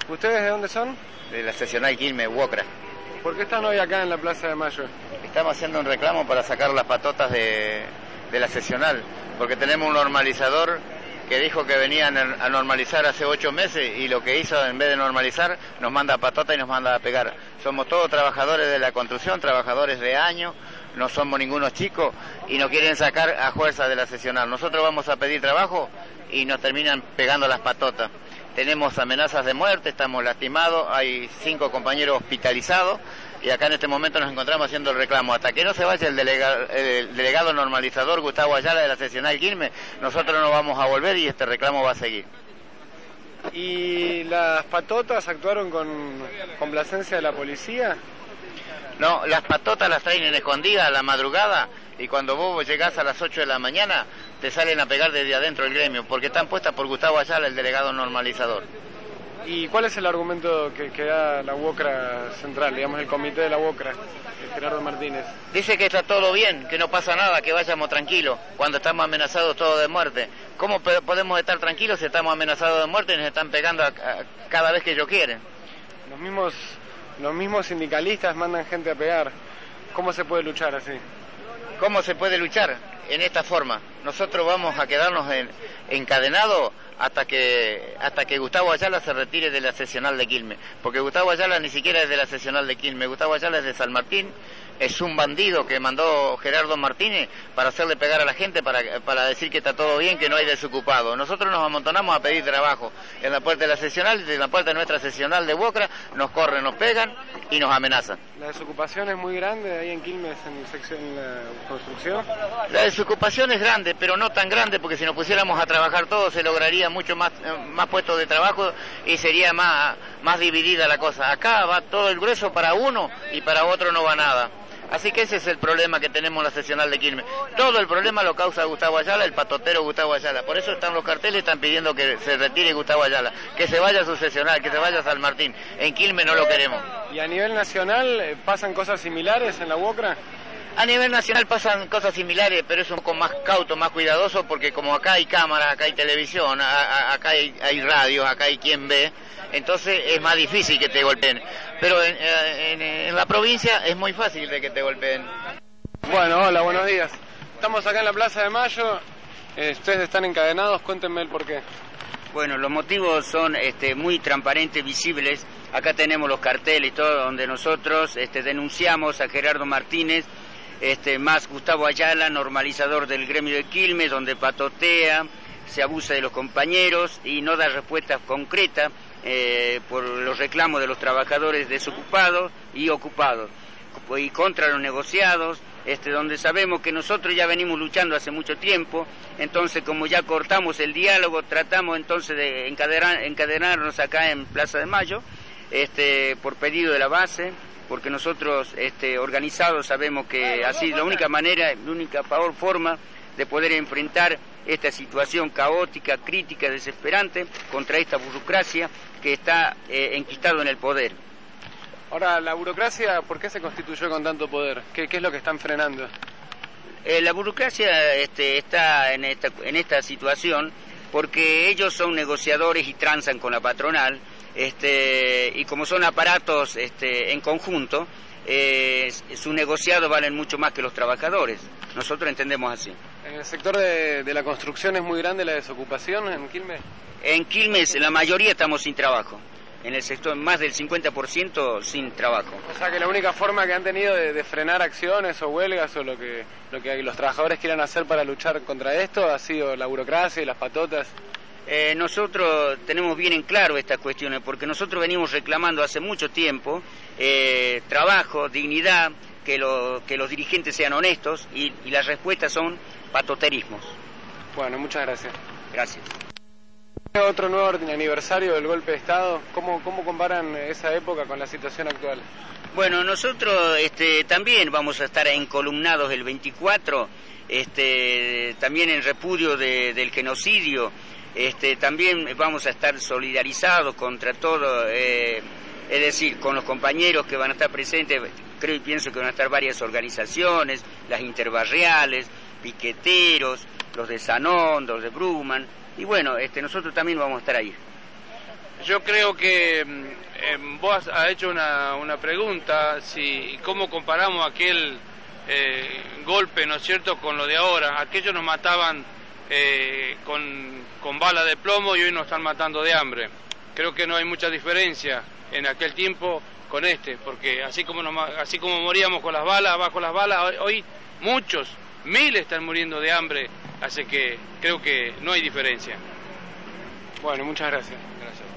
¿Ustedes de dónde son? De la seccional Quilmes, Huocra. ¿Por qué están hoy acá en la Plaza de Mayo? Estamos haciendo un reclamo para sacar las patotas de la seccional, porque tenemos un normalizador que dijo que venían a normalizar hace 8 meses y lo que hizo, en vez de normalizar, nos manda a patota y nos manda a pegar. Somos todos trabajadores de la construcción, trabajadores de años, no somos ningunos chicos y nos quieren sacar a fuerza de la seccional. Nosotros vamos a pedir trabajo y nos terminan pegando las patotas. Tenemos amenazas de muerte, estamos lastimados, hay 5 compañeros hospitalizados y acá en este momento nos encontramos haciendo el reclamo. Hasta que no se vaya el delegado normalizador Gustavo Ayala de la seccional Quilmes, nosotros no vamos a volver y este reclamo va a seguir. ¿Y las patotas actuaron con complacencia de la policía? No, las patotas las traen en escondidas a la madrugada y cuando vos llegás a las 8 de la mañana te salen a pegar desde adentro del gremio, porque están puestas por Gustavo Ayala, el delegado normalizador. ¿Y cuál es el argumento que da la Huocra Central, digamos el comité de la Huocra, Gerardo Martínez? Dice que está todo bien, que no pasa nada, que vayamos tranquilos, cuando estamos amenazados todos de muerte. ¿Cómo podemos estar tranquilos si estamos amenazados de muerte y nos están pegando cada vez que ellos quieren? Los mismos sindicalistas mandan gente a pegar. ¿Cómo se puede luchar así? ¿Cómo se puede luchar? En esta forma. Nosotros vamos a quedarnos encadenados hasta que Gustavo Ayala se retire de la seccional de Quilmes. Porque Gustavo Ayala ni siquiera es de la seccional de Quilmes. Gustavo Ayala es de San Martín. Es un bandido que mandó Gerardo Martínez para hacerle pegar a la gente, para decir que está todo bien, que no hay desocupado. Nosotros nos amontonamos a pedir trabajo en la puerta de la seccional, en la puerta de nuestra seccional de Huocra, nos corren, nos pegan y nos amenazan. ¿La desocupación es muy grande ahí en Quilmes, en la construcción? La desocupación es grande, pero no tan grande, porque si nos pusiéramos a trabajar todos se lograría mucho más puestos de trabajo y sería más dividida la cosa. Acá va todo el grueso para uno y para otro no va nada. Así que ese es el problema que tenemos en la seccional de Quilmes. Todo el problema lo causa Gustavo Ayala, el patotero Gustavo Ayala. Por eso están los carteles, están pidiendo que se retire Gustavo Ayala, que se vaya a su seccional, que se vaya a San Martín. En Quilmes no lo queremos. ¿Y a nivel nacional pasan cosas similares en la Huocra? A nivel nacional pasan cosas similares, pero es un poco más cauto, más cuidadoso, porque como acá hay cámaras, acá hay televisión, acá hay radios, acá hay quien ve, entonces es más difícil que te golpeen. Pero en la provincia es muy fácil de que te golpeen. Bueno, hola, buenos días. Estamos acá en la Plaza de Mayo, ustedes están encadenados, cuéntenme el porqué. Bueno, los motivos son muy transparentes, visibles. Acá tenemos los carteles y todo, donde nosotros denunciamos a Gerardo Martínez, más Gustavo Ayala, normalizador del gremio de Quilmes, donde patotea, se abusa de los compañeros y no da respuestas concretas por los reclamos de los trabajadores desocupados y ocupados, y contra los negociados, donde sabemos que nosotros ya venimos luchando hace mucho tiempo. Entonces, como ya cortamos el diálogo, tratamos entonces de encadenarnos acá en Plaza de Mayo, por pedido de la base, porque nosotros organizados sabemos que así la única manera, la única forma de poder enfrentar esta situación caótica, crítica, desesperante contra esta burocracia que está enquistado en el poder. Ahora, la burocracia, ¿por qué se constituyó con tanto poder? ¿Qué es lo que están frenando? La burocracia está en esta situación porque ellos son negociadores y transan con la patronal, y como son aparatos en conjunto, su negociado valen mucho más que los trabajadores. Nosotros entendemos así. ¿En el sector de la construcción es muy grande la desocupación en Quilmes? En Quilmes la mayoría estamos sin trabajo. En el sector más del 50% sin trabajo. O sea que la única forma que han tenido de frenar acciones o huelgas o lo que los trabajadores quieran hacer para luchar contra esto ha sido la burocracia y las patotas. Nosotros tenemos bien en claro estas cuestiones porque nosotros venimos reclamando hace mucho tiempo trabajo, dignidad, que los dirigentes sean honestos y las respuestas son patoterismos. Bueno, muchas gracias. Gracias. Otro nuevo aniversario del golpe de Estado. ¿Cómo comparan esa época con la situación actual? Bueno, nosotros también vamos a estar encolumnados el 24, también en repudio del genocidio. También vamos a estar solidarizados contra todo, es decir, con los compañeros que van a estar presentes. Creo y pienso que van a estar varias organizaciones, las interbarriales, piqueteros, los de Sanón, los de Bruman. Y bueno, nosotros también vamos a estar ahí. Yo creo que vos has hecho una pregunta, cómo comparamos aquel golpe, ¿no es cierto?, con lo de ahora. Aquellos nos mataban con balas de plomo y hoy nos están matando de hambre. Creo que no hay mucha diferencia en aquel tiempo con porque así como moríamos con las balas, bajo las balas, hoy muchos, miles están muriendo de hambre, así que creo que no hay diferencia. Bueno, muchas gracias. Gracias.